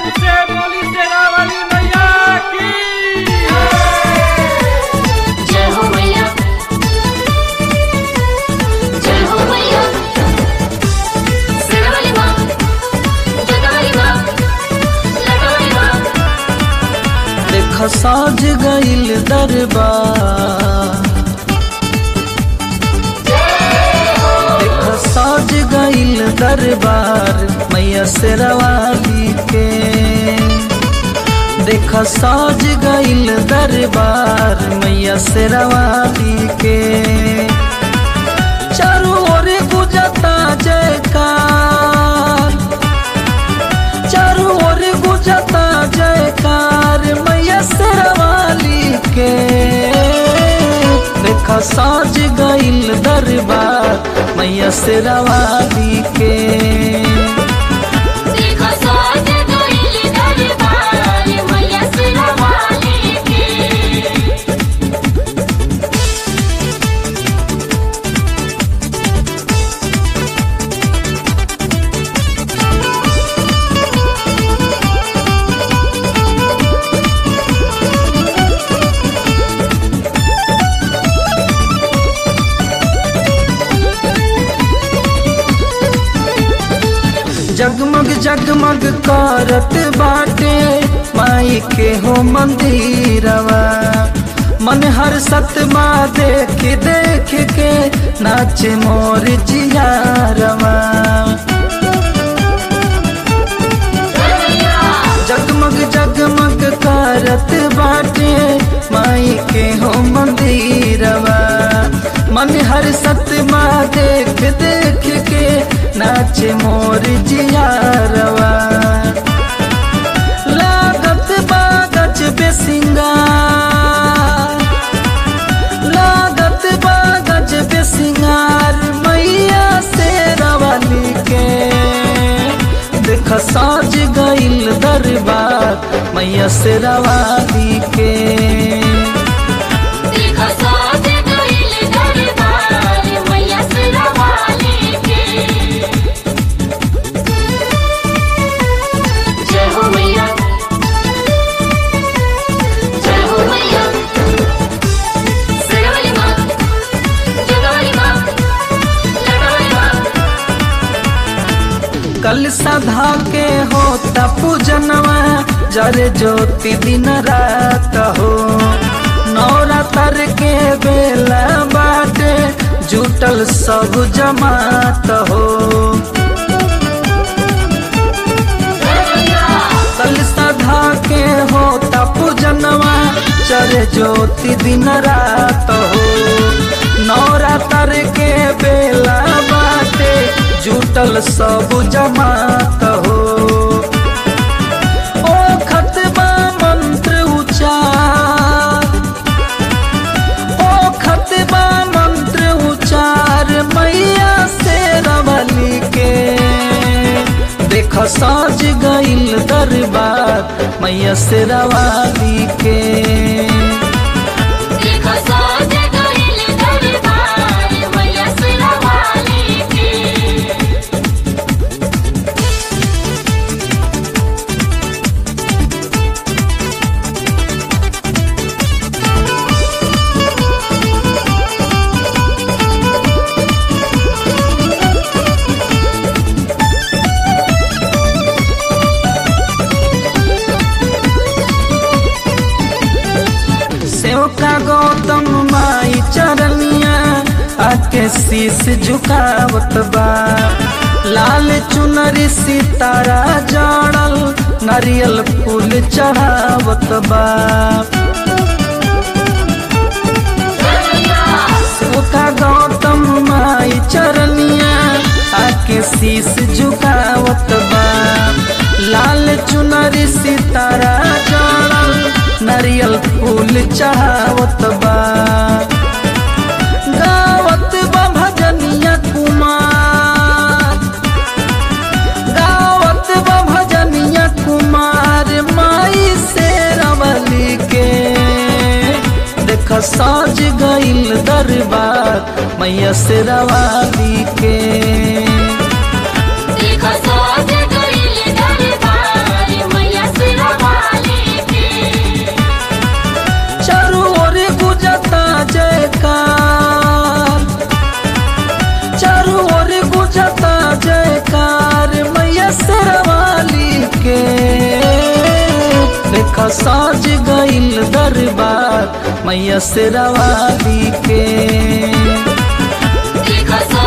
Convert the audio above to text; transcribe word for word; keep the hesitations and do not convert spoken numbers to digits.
प्रेम से बोली शेरा वाली मैया की जय हो मैया, जय हो मैया। शेरा वाली माँ, जोता वाली माँ, लाटा वाली माँ। देख साज गइल दरबार, देख साज गइल दरबार मैया शेरावाली के। देख साज गइल दरबार मैया शेरावाली के। चारों ओर गुजता जयकार, चारों ओर गुजता जयकार मैया शेरावाली के। देखा साज गइल दरबार मैया शेरावाली के। देखो साज गइल दरबार मैया शेरा वाली के। जगमग जगमग करत बाटे माई के हो मंदिरवा। मन हर सतमा देख देख के नाच मोर जियारवा। जगमग जगमग करत बाटे माई के हो मंदिरवा। मन हर सतमा देख देख के नाच मोर जियारवा। लागत बागज बेसिंगार, लागत बागज बेसिंगार मैया शेरावाली के। देख साज गइल दरबार मैया शेरावाली के। देखो साज गइल दरबार मैया शेरा वाली के। जय हो मैया, जय हो मैया। शेरा वाली माँ, जोता वाली माँ, लाटा वाली माँ। कल सधा के होता पूजनवा जरे ज्योति दिन रात हो। नवरात्र के बेला बाटे जुटल सब जमात हो। कल सधा के होता पूजनवा जरे ज्योति दिन रात हो। नवरात्र के बेला बाटे जुटल सब जमात हो। ओ खतबा मंत्र उचार, ओ खतबा मंत्र उचार मैया शेरावाली के। देख साज गइल दरबार मैया शेरावाली के। देखो साज गइल दरबार मैया शेरा वाली के। सेवका गौतम माई चरनिया आके शीस झुकावत बा। लाल चुनरी सितारा जड़ल नारियल फूल चढ़ावत बा। सेवका गौतम माई चरनिया आके शीस झुकावत बा। लाल चुनरी सितारा जड़ल नारियल फूल चढ़ावत बा। गावत बा भजनिया कुमार, गावत बा भजनिया कुमार माई शेरावाली के। देख साज गइल दरबार मैया शेरावाली के। देखो साज गइल दरबार मैया देखा साज गइल दरबार मैया शेरावाली के। देखा